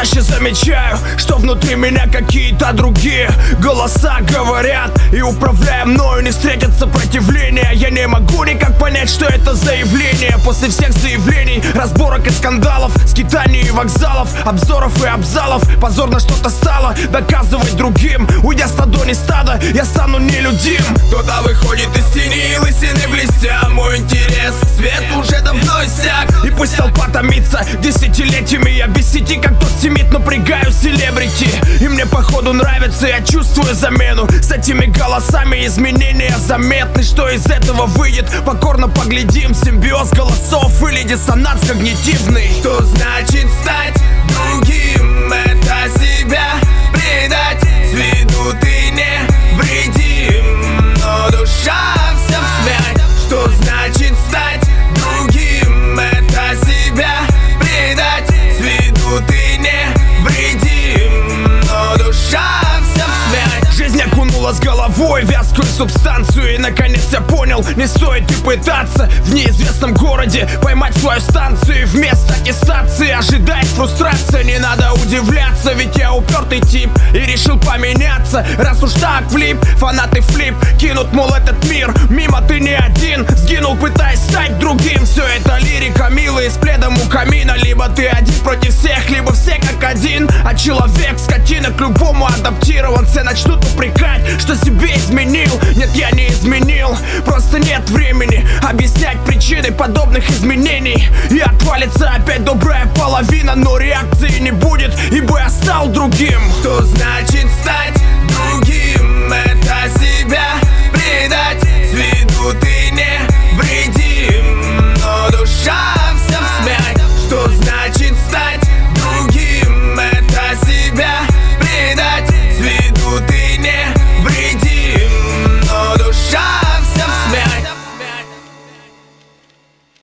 чаще замечаю, что внутри меня какие-то другие голоса говорят, и управляя мною не встретят сопротивления. Я не могу никак понять, что это заявление. После всех заявлений, разборок и скандалов, скитаний и вокзалов, обзоров и абзалов, позорно что-то стало доказывать другим. Уйдя с ладони стада, я стану нелюдим. Кто-то выходит из тени, лысины блестя. Мой интерес, свет уже давно иссяк. И пусть толпа томится десятилетиями, я без сети, как тот семит, напрягаю селебрити. И мне походу нравится, я чувствую замену. С этими голосами изменения заметны. Что из этого выйдет, покорно поглядим. Симбиоз голосов или диссонанс когнитивный. Что значит стать другим? Это себя предать. С виду ты не вредим, но душа вся вспять. Что значит стать другим? Это себя предать. С виду ты не вредим, но душа вся вспять. Жизнь окунула с головой вязкую субстанцию. И наконец я понял, не стоит и пытаться в неизвестном городе поймать свою станцию. И вместо аттестации ожидает фрустрация. Не надо удивляться, ведь я упертый тип и решил поменяться. Раз уж так влип, фанаты флип кинут, мол, этот мир мимо, ты не один. Сгинул, пытаясь стать другим. Все это лирика, милые с пледом у камина. Либо ты один против всех, либо все как один. А человек, скотина, к любому адаптирован. Все начнут упрекать, что себе изменил. Нет, я не изменил, просто нет времени объяснять причины подобных изменений. И отвалится опять добрая половина, но реакции не будет, ибо я стал другим. Что значит стать